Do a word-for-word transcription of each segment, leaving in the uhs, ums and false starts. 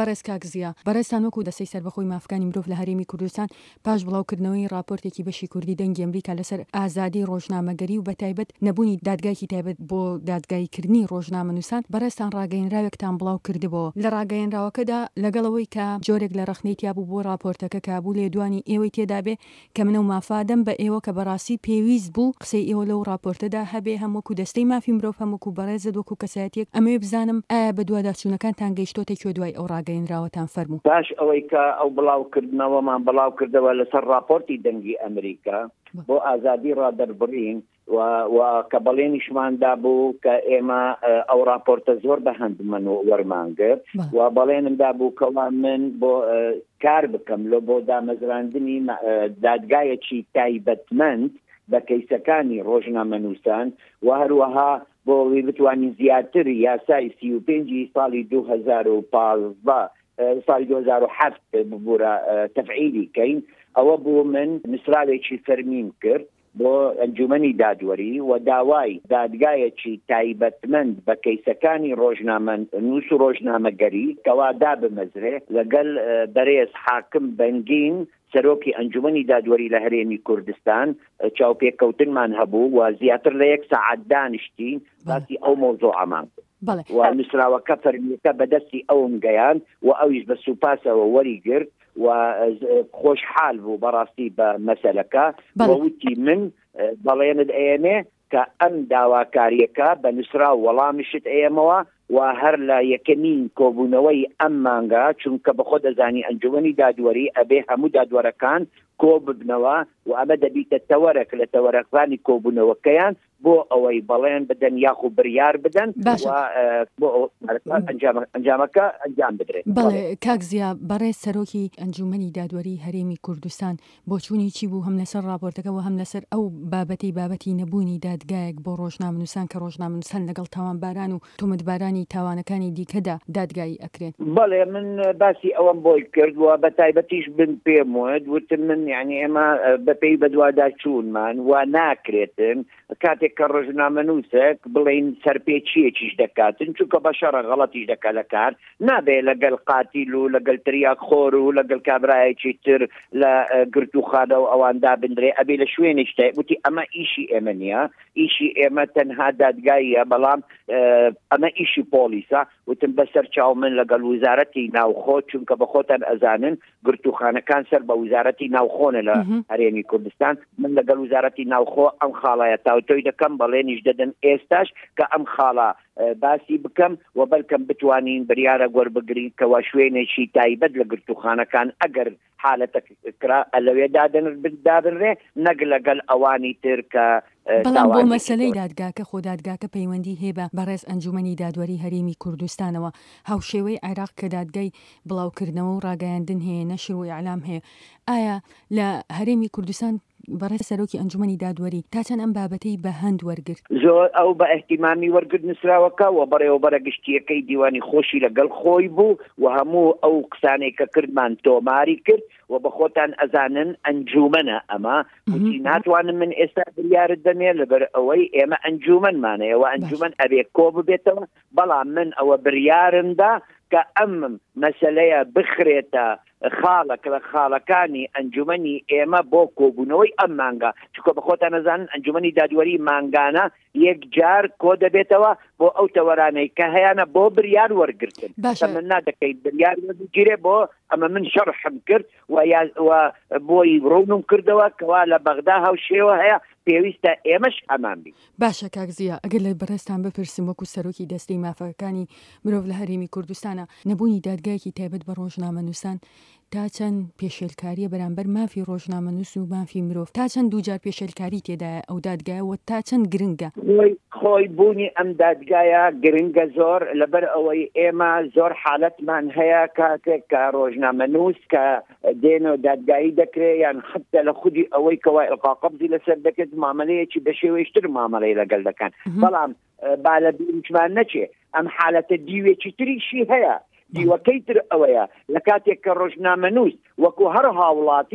بەڕێز کاکزیە بەڕێستان وەکو دەسەی سەربەخۆی مافەکانی مرۆڤ لە هەرێمی کوردستان پاش بڵاوکردنەوەی راپۆرتێکی بەشی کوردی دەنگی ئەمریکا لەسەر ئازادی ڕۆژنامەگەری و بەتایبەت نەبوونی دادگایکی تایبەت بۆ دادگایکردنی ڕۆژنامەنووسان بەڕێستان ڕاگەیەنراوێکتان بڵاو کردبەوە لە ڕاگەیەنراوەکەدا لەگەڵەوەی کە جۆرێک لە ڕەخنەی بوو بۆ راپۆرتەکە کابوو لێ دوانی ئێوەی تێدا بێ کە منە و مافادەم بە ئێوە کە بەڕاستی پێویست بوو قسەی ئێوە لەو راپۆرتەدا هەبێ هەمووکو دەستەی مافی مرۆڤ هەمووکو بەڕێزت وەکو کەسایەتێک ئەمەوێ بزانم ئایا بە دوواداچوونەکانتان گەیشتۆتە کوێ دوای ئەو ڕاگەیەنراوەتان فەرموو باش ئەوەی کە ئەو بڵاوکردنەوەمان بڵاو کردەوە لەسەر راپۆرتی دەنگی ئەمریکا بۆ ئازادی ڕادەربڕین و کە بەڵێنیشماندا بوو کە ئێمە ئەو راپۆرتە زۆر بە هەندمان و وەرمانگرت و بەڵێنمدا بوو کەوا من بۆ کار بکەم لە بۆ دامەزراندنی دادگایەکی تایبەتمەند بە کەیسەکانی ڕۆژنامەنووسان و هەروەها بۆ وی بتوانین زیاتر یاسای سی و پێنجی ساڵی دوو هەزار و پانزدە ساڵی دوو هەزار و هەفت ببوورە تەفعیلی کەین ئەوە بوو من نووسراوێکی فەرمیم کرد بۆ ئەنجومەنی دادوەری و داوای دادگایەکی تایبەتمەند بە کەیسەکانی ڕۆژنامەنووس و ڕۆژنامەگەری کەوا دابمەزرێ لەگەڵ بەرێز حاکم بەنگین سەرۆکی ئەنجومەنی دادوەری لە هەرێمی کوردستان چاوپێککەوتنمان هەبوو و زیاتر لە یەک سەعات دانیشتین باسی ئەو مۆزوعەمان و نووسراوەکە فەرمیەکە بەدەستی ئەوم گەیان و ئەویش بە سوپاسەوە وەریگرت و خۆشحال بوو بەڕاستی بە مەسەلەکە وەوتی من بەڵێنت ئێمێ کە ئەم داواکاریەکە بە نووسرا و وەڵامیشت ئێمەوە و هەر لە یەکەمین کۆبوونەوەی ئەم مانگا چونکە بەخۆ دەزانی ئەنجومەنی دادوەری ئەبێ هەموو دادوەرەکان کۆ ببنەوە و ئەمە دەبیتە تەوەرەك لە تەوەرەکانی کۆبوونەوەکەیان بۆ ئەوەی بەڵێن بدەن یاخو بڕیار بدەن و بۆ ئەنجامەکە ئەنجام بدرێت. بەڵێ کاکزیا بەڕێز سەرۆکی ئەنجومەنی دادوەری هەرێمی کوردستان بۆ چوونی چی بوو هەم لەسەر راپۆرتەکە و هەم لەسەر ئەو بابەتی بابەتی نەبوونی دادگایەک بۆ ڕۆژنامەنووسان کە ڕۆژنامەنووسان لەگەڵ تاوانباران و تۆمەتبارانی تاوانەکانی دیکەدا دادگایی ئەکرێن. بەڵێ من باسی ئەوەم بۆی کردووە بە تایبەتیش بن پێم وت وتم من یعنی ئێمە بەپێی بەدووادا چوونمان و ناکرێتن کاتێک کە ڕۆژنامەنووسێک بڵێن سەرپێچیەکیش دەکاتن چونکە بە شەڕە غەڵەتیش دەکات لە کار نابێ لەگەڵ قاتیل و لەگەڵ تریاک خۆر و لەگەڵ کابرایەکی تر لە گرتوخانە و ئەواندا بندرێ ئەبێ لە شوێنێکتە وتی ئەمە ئیشی ئێمە نییە ئیشی ئێمە تەنها دادگاییە بەڵام ئەمە ئیشی پۆلیسە وتم بەسەر چاو من لەگەڵ وزارەتی ناوخۆ چونکە بە خۆتان ئەزانن گرتوخانەکان سەر بە وزارەتی ناوخۆنە لە هەرێمی کوردستان من لەگەڵ وزارەتی ناوخۆ ئەم خاڵایە تاوتۆی دەکەم بەڵێنیش دەدەن ئێستاش کە ئەم خاڵە باسی بکەم و بەلکەم بتوانین بریارە گۆربگرین کەوا شوێنێکی تایبەت لە گرتوخانەکان ئەگەر حالەتەکرا لەوێ دابنرێ نەک لەگەڵ ئەوانی تر کە بەڵام بۆ مەسەلەی دادگاکە خۆ دادگاکە پەیوەندی هێبە بەڕێز ئەنجومەنی دادوەری هەرێمی کوردستانەوە هاوشێوەی عێراق کە دادگای بڵاوکردنەوە و ڕاگەیاندن هەیە نەشر و ئیعلام هەیە ئایا لە هەرێمی کوردستان بەڕێز سەرۆکی ئەنجومەنی دادوەری تا چەند ئەم بابەتەی بە هەند وەرگرت زۆر ئەو بە ئەحتیمامی وەرگرت نووسراوەکە و بەڕێوەبەرە گشتیەکەی دیوانی خۆشی لەگەڵ خۆی بوو و هەموو ئەو قسانێک کە کردمان تۆماری کرد و بە خۆتان ئەزانن ئەنجومەنە ئەمە وتی ناتوانم من ئێستا بریارت دەمێ لەبەر ئەوەی ئێمە ئەنجومەنمانەیەوە ئەنجومەن ئەبێ کۆ ببێتەوە بەڵام من ئەوە بریارمدا کە ئەم مەسەلەیە بخرێتە خاڵک لە خاڵەکانی ئەنجومەنی ئێمە بۆ کۆبوونەوەی ئەم مانگا چونکە بە خۆتان نەزانن ئەنجومەنی دادوەری مانگانە یەک جار کۆ دەبێتەوە بۆ ئەو تەوەرانەی کە هەیەە بۆ بریار وەرگرتن من نادەکەیت بریار وەرگیرێ بۆ ئەمە من شەڕحم کرد و بۆی ڕوونم کردەوە کەوا لە بەغدا هاوشێوە هەیە پێویستە ئێمەش ئەمان بین. باشە کاکزیە ئەگەر لە بەڕێستان بپرسم وەکو سەرۆکی دەستەی مافەکانی مرۆڤ لە هەرێمی کوردستانە نەبوونی دادگایەکی تایبەت بە ڕۆژنامەنووسان تا چەند پێشێلکاریە بەرامبەر مافی ڕۆژنامەنووس و مافی مرۆڤ تا چەند دووجار پێشێلکاری تێدایە ئەو دادگایەوە تا چەند گرنگە خۆی بوونی ئەم دادگایە گرنگە زۆر لەبەر ئەوەی ئێمە زۆر حالەتمان هەیە کاتێک کە ڕۆژنامەنووس کە دێنەوە دادگایی دەکرێت یان حتى لە خودی ئەوەی کەوا ئەلقاقبزی لەسەر دەکرێت مامەلەیەکی بە شێوەیەشتر مامەلەی لەگەڵ دەکەن بەڵام با لە بیرچمان نەچێ ئەم حالەتە دیوێکی تریشی هەیە دیوەکەی تر ئەوەیە لە کاتێک کە ڕۆژنامەنووس وەکو هەر هاوڵاتیەک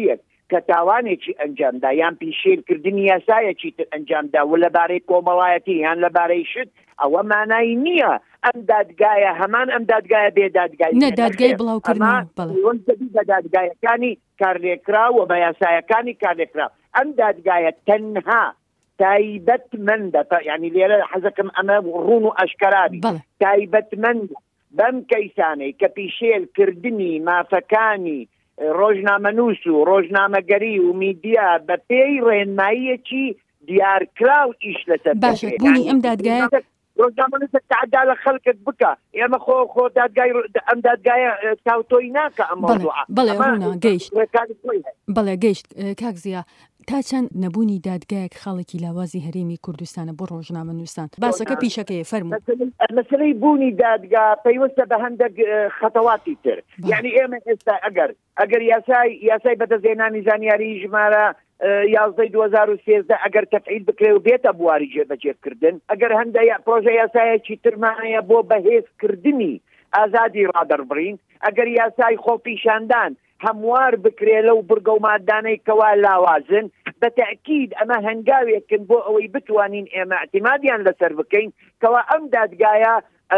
کە تاوانێکی ئەنجامدا یان پیشێلکردنی یاسایەکی تر ئەنجامدا و لەبارەی کۆمەڵایەتی یان لەبارەی شت ئەوە مانای نییە ئەم دادگایە هەمان ئەم دادگایە بێ دادگای نە دادگای بڵاوکردنەوە بە دادگایەکانی کارلێکرا و بە یاسایەکانی کارلێکرا ئەم دادگایە تەنها تایبەتمەندە یعنی لێرە حەزەکەم ئەمە ڕوون و ئەشکرابی تایبەتمەندە بەم کەیسانەی کە پیشێلکردنی مافەکانی ڕۆژنامەنووس و ڕۆژنامەگەری و میدیا بە پێی ڕێنماییەکی دیارکرا و ئیش لەسەر باشە بوونی ئەم دادگایە ڕۆژنامەنووسە تعدا لە خەڵکت بکە ئێمە خۆ خۆ دادگای ئەم دادگایە تاوتۆی ناکە ئەم مەوضوعە بەڵێ ڕوونا گەیشت بەڵێ گەیشت کاک زیا تا چەند نەبوونی دادگایەک خەڵکی لاوازی هەرێمی کوردستانە بۆ ڕۆژنامەنووسان باسەکە پیشەکەی فەرموو مەسەلەی بوونی دادگا پەیوەستە بە هەندێک خەتەواتی تر یعنی ئێمە ئێستا ئەگەر ئەگەر یاسای یاسای بەدەستهێنانی زانیاری ژمارە یازدەی دو هەزار و سێزدە ئەگەر تەفعیل بکرێ و بێتە بواری جێبەجێکردن ئەگەر هەندێک پرۆژە یاسایەکی ترمانەیە بۆ بەهێزکردنی ئازادی ڕادەربڕین ئەگەر یاسای خۆپیشاندان هەموار بکرێ لەو بڕگە و مادانەی کەوا لاوازن بە تەکید ئەمە هەنگاوێکن بۆ ئەوەی بتوانین ئێمە اعتیمادیان لەسەر بکەین کەوا ئەم دادگایە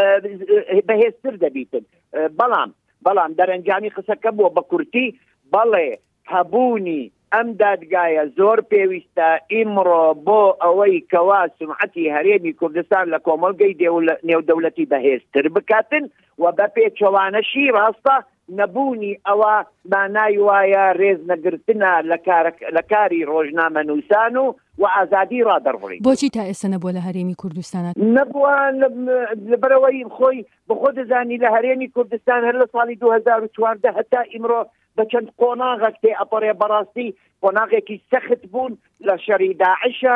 بەهێزتر دەبیتن بەڵام بەڵام دەرەنجامی قسەکە بووە بە کورتی بەڵێ هەبوونی ئەم دادگایە زۆر پێویستە ئیمڕۆ بۆ ئەوەی کەوا سمعەتی هەرێمی کوردستان لە کۆمەڵگەی نێودەوڵەتی بەهێزتر بکاتن و بە پێچەوانەشی ڕاستە نەبوونی ئەوە مانای وایە ڕێز نەگرتنە لە کاری ڕۆژنامەنووسان و و ئازادی ڕادەربڕین بۆچی تا ئێستا نەبووە لە هەرێمی کوردستانە نەبووە لەبەرەوەی خۆی بەخۆ دەزانی لە هەرێمی کوردستان هەر لە ساڵی دو هەزار و چواردە هەتا ئیمڕۆ بە چەند قۆناغێک تێ ئەپەڕێ بەڕاستی قۆناغێکی سەخت بوون لە شەری داعشە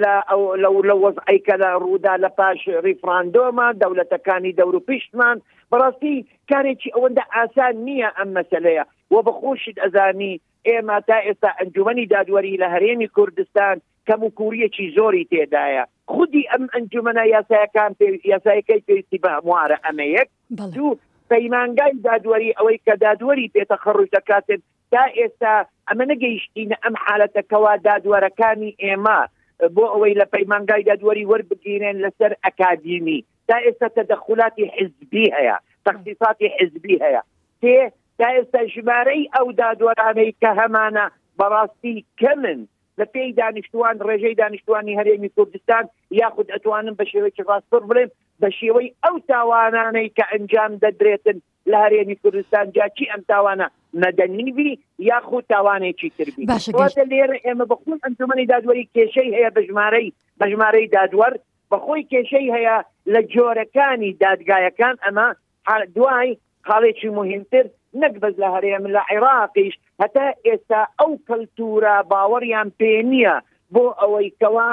لە وەزعی کە لە ڕوودا لە پاش ریفراندۆمە دەوڵەتەکانی دەور و پیشتمان بەڕاستی کارێکی ئەوەندە ئاسان نییە ئەم مەسەلەیە و بەخۆشت ئەزانی ئێمە تا ئێستا ئەنجومەنی دادوەری لە هەرێمی کوردستان کەم و کووریەکی زۆری تێدایە خودی ئەم ئەنجومەنە یاسایەکان یاسایەکەی پێویستی بە هەموارە ئەمە یەک دوو پەیمانگای دادوەری ئەوەی کە دادوەری پێتەخەڕوج دەکاتن تا ئێستا ئەمە نەگەیشتینە ئەم حالەتەکەوا دادوەرەکانی ئێمە بۆ ئەوەی لە پەیمانگای دادوەری وەربگیرێن لەسەر ئەکادیمی تا ئێستا تەدەخولاتی حزبی هەیە تەخصیصاتی حزبی هەیە تێ تا ئێستا ژمارەی ئەو دادوەرانەی کە هەمانە بەڕاستی کەمن لە پێی دانیشتوان ڕێژەی دانیشتوانی هەرێمی کوردستان یاخود ئەتوانن بە شێوەیەکی ڕاستتر بڵێن بە شێوەی ئەو تاوانانەی کە ئەنجام دەدرێتن لە هەرێمی کوردستان جاچی ئەم تاوانە مەدەنیوی یاخود تاوانێکی تربی واتە لێرە ئێمە بەخۆی ئەنجومەنی دادوەری کێشەی هەیە بە ژمارەی بە ژمارەی دادوەر بەخۆی کێشەی هەیە لە جۆرەکانی دادگایەکان ئەمە دوای خاڵێکی مهمتر نەک بەس لە هەرێم لە عێراقیش هەتا ئێستا ئەو کەلتورە باوەڕیان پێ نییە بۆ ئەوەی کەوا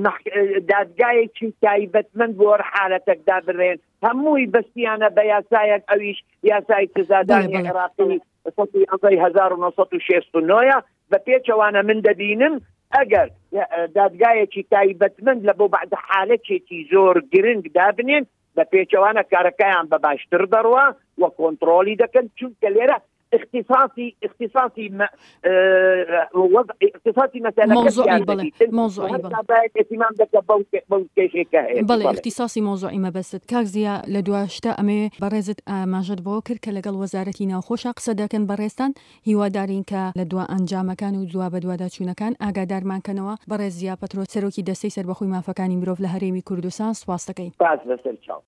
دادگایەکی تایبەتمەند بۆ حالەتێکدا بڕێن هەمووی بەستیانە بە یاسایەک ئەویش یاسای سزادانی عێراقی سەدەی هەزار و نۆ سەد و شەست و نۆیە بە پێچەوانە من دەبینم ئەگەر دادگایەکی تایبەتمەند لە بۆ بەعد حالەتێکی زۆر گرنگ دابنێن بە پێچەوانە کارەکەیان بە باشتر دەڕوە و کۆنتڕۆلی دەکەن چونکە لێرە اختصاصي اختصاصي م... اه... وضع اختصاصي مثلا موضوعي بله موضوعي بله اهتمام دك بو كيشيكه بله اختصاصي موضوعي ما بس كاغزيا لدواشتا امي برزت ماجد بوكر كلغل وزارتي ناوخوش قصدا كان برستان هیوادارین کە لە دوا ئەنجامەکان و دوا بە دوواداچوونەکان ئاگادارمانکەنەوە بەڕێز زیا پەترۆ سەرۆکی دەستەی سەربەخۆی مافەکانی مرۆڤ لە هەرێمی کوردستان سواس دەکەین.